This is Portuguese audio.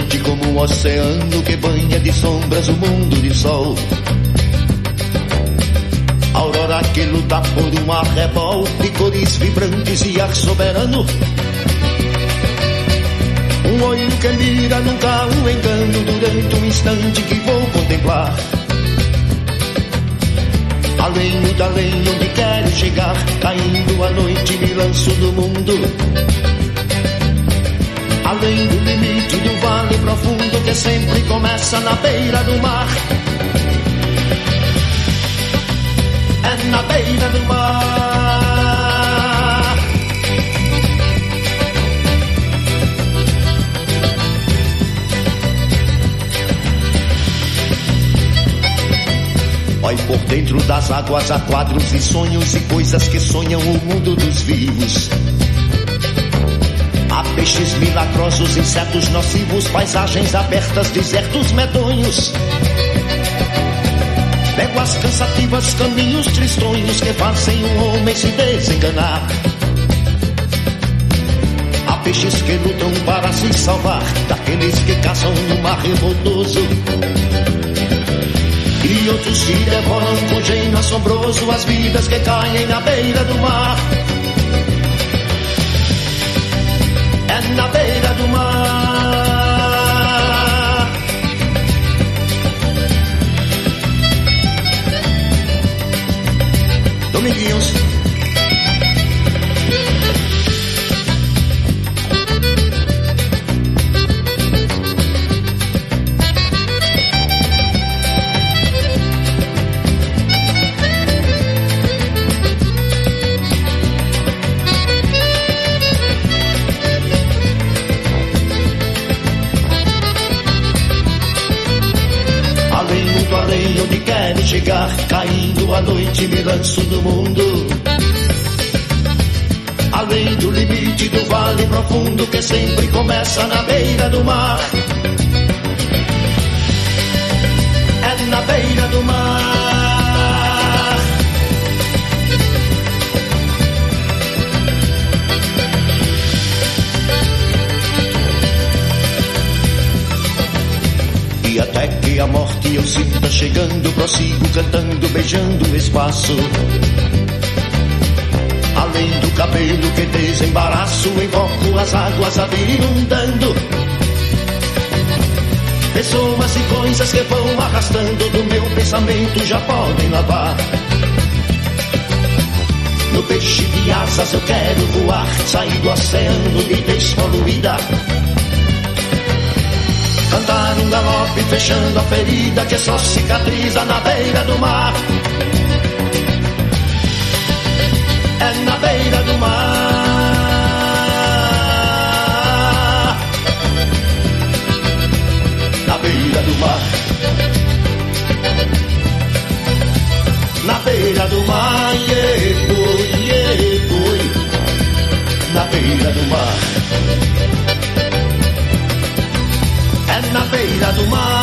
noite como um oceano que banha de sombras o mundo de sol. Aurora que luta por um arrebol de cores vibrantes e ar soberano. Um olho que mira nunca um engano durante um instante que vou contemplar. Além do além onde quero chegar, caindo a noite me lanço do mundo. Além do limite do vale profundo que sempre começa na beira do mar. É na beira do mar. Vai por dentro das águas há quadros e sonhos e coisas que sonham o mundo dos vivos. Há peixes milagrosos, insetos nocivos, paisagens abertas, desertos medonhos. Léguas cansativas, caminhos tristonhos que fazem o homem se desenganar. Há peixes que lutam para se salvar daqueles que caçam no mar revoltoso. E outros que devoram com gênio assombroso as vidas que caem na beira do mar. É na beira do mar. Dominguinhos. Além onde quero chegar, caindo a noite me lanço do mundo. Além do limite do vale profundo que sempre começa na beira do mar. É na beira do mar. E até que a morte eu sinta chegando, prossigo cantando, beijando o espaço. Além do cabelo que desembaraço, invoco as águas a vir inundando. Pessoas e coisas que vão arrastando do meu pensamento já podem lavar. No peixe de asas eu quero voar, sair do oceano de despoluída. Cantar um galope fechando a ferida que só cicatriza na beira do mar. É na beira do mar. Na beira do mar. Na beira do mar, na beira do mar. É na beira do mar.